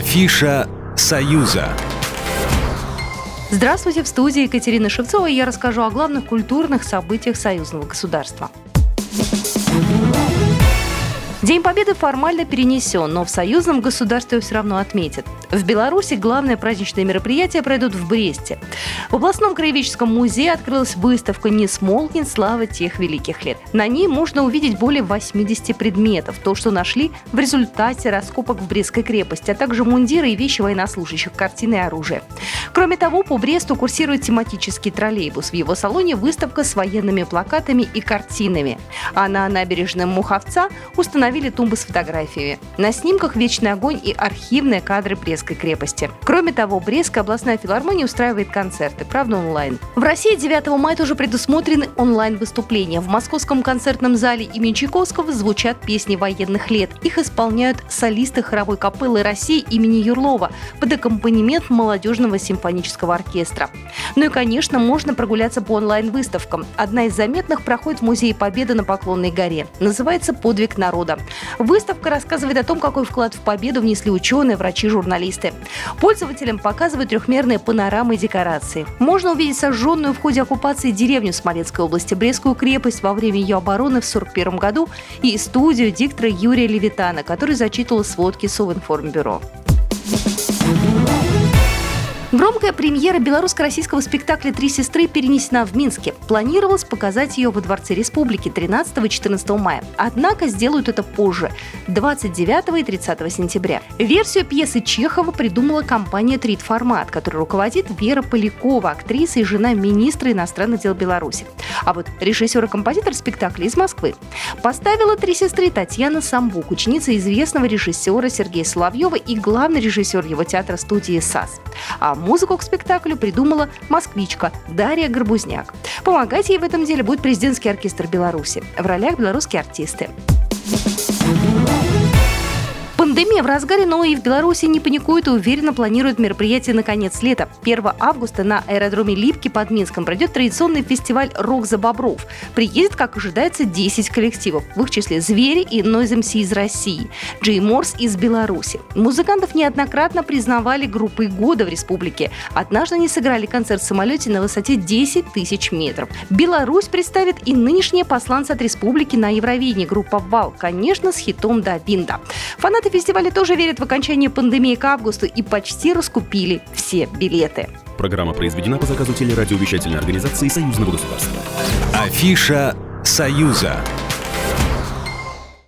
Афиша «Союза». Здравствуйте, в студии Екатерина Шевцова, и я расскажу о главных культурных событиях союзного государства. День Победы формально перенесен, но в союзном государстве его все равно отметят. В Беларуси главные праздничные мероприятия пройдут в Бресте. В областном краеведческом музее открылась выставка «Не смолкнет слава тех великих лет». На ней можно увидеть более 80 предметов, то, что нашли в результате раскопок в Брестской крепости, а также мундиры и вещи военнослужащих, картины и оружие. Кроме того, по Бресту курсирует тематический троллейбус. В его салоне выставка с военными плакатами и картинами. А на набережной Муховца установили тумбы с фотографиями. На снимках вечный огонь и архивные кадры Брестской крепости. Кроме того, Брестская областная филармония устраивает концерты, правда онлайн. В России 9 мая тоже предусмотрены онлайн-выступления. В Московском концертном зале имени Чайковского звучат песни военных лет. Их исполняют солисты хоровой капеллы России имени Юрлова под аккомпанемент молодежного симфонического оркестра. Ну и, конечно, можно прогуляться по онлайн-выставкам. Одна из заметных проходит в Музее Победы на Поклонной горе. Называется «Подвиг народа». Выставка рассказывает о том, какой вклад в победу внесли ученые, врачи, журналисты. Пользователям показывают трехмерные панорамы и декорации. Можно увидеть сожженную в ходе оккупации деревню Смоленской области, Брестскую крепость во время ее обороны в 1941 году и студию диктора Юрия Левитана, который зачитывал сводки Совинформбюро. Громкая премьера белорусско-российского спектакля «Три сестры» перенесена в Минске. Планировалось показать ее во Дворце Республики 13 и 14 мая. Однако сделают это позже, 29 и 30 сентября. Версию пьесы Чехова придумала компания «Трит-формат», которой руководит Вера Полякова, актриса и жена министра иностранных дел Беларуси. А вот режиссер и композитор спектакля из Москвы. Поставила «Три сестры» Татьяна Самбук, ученица известного режиссера Сергея Соловьева и главный режиссер его театра-студии САС. А музыку к спектаклю придумала москвичка Дарья Горбузняк. Помогать ей в этом деле будет президентский оркестр Беларуси. В ролях белорусские артисты. Пандемия в разгаре, но и в Беларуси не паникуют и уверенно планируют мероприятие на конец лета. 1 августа на аэродроме Липки под Минском пройдет традиционный фестиваль «Рок за бобров». Приедет, как ожидается, 10 коллективов, в их числе «Звери» и Noise MC из России, Джей Морс из Беларуси. Музыкантов неоднократно признавали группой года в республике. Однажды они сыграли концерт в самолете на высоте 10 тысяч метров. Беларусь представит и нынешние посланцы от республики на Евровидении, группа «Вал», конечно, с хитом «Да Бинда». Фанаты фестиваля тоже верят в окончание пандемии к августу и почти раскупили все билеты. Программа произведена по заказу телерадиовещательной организации Союзного государства. Афиша «Союза».